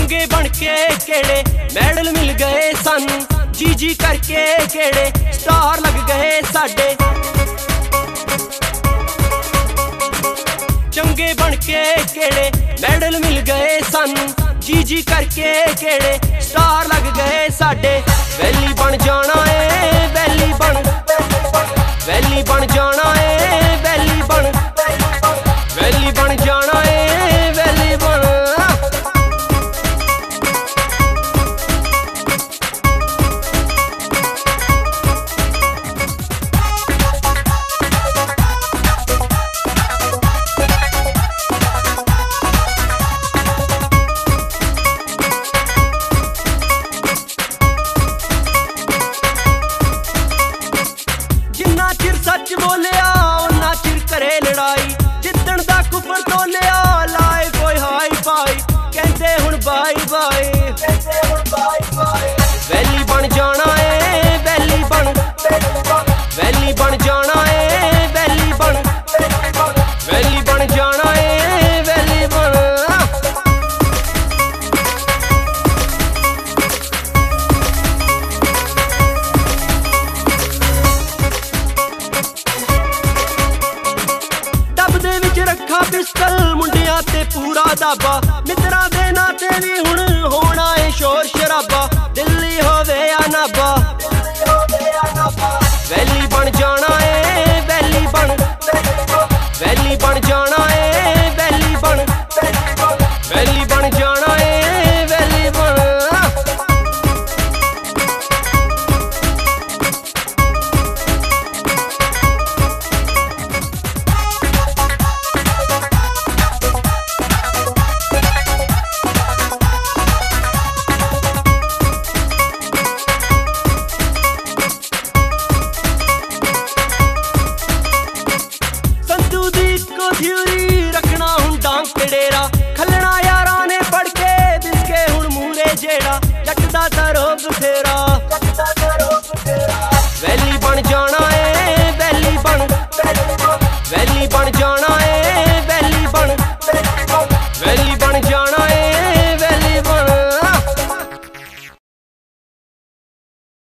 चंगे बन के केड़े मैडल मिल गए सानू, जी जी करके केड़े स्टार लग गए साडे। चंगे बन के केड़े मैडल मिल गए सानू, जी जी करके केड़े स्टार लग गए साडे। वैली बन जाना है वैली बन, वैली बन जाना है वैली बन, वैली बन जाना है वैली बन। जिन्ना चिर सच बोलिया उन्ना चिर करे लड़ाई, जिद्दण दा कुफर तोलिया लाए कोई हाई पाई, कहंदे हुण बाई बाई। वैली बन जाना है वैली बन, वैली बन जाना है वैली बन, वैली बन जाना है वैली बन। रखा पिस्टल मुंडिया ते पूरा दाबा, मित्रा दे नाते भी हुण होना है शोर शराबा, दिल्ली होवे या नाबा। वैली बन जाना है वैली बन, वैली बन जाना है वैली बन, वैली बन जाना है वैली बन। रखना हुण डांग ते डेरा, खलना यारां ने पढ़ के दिसके हुण मूरे जेड़ा, जट दा सरोब फेरा।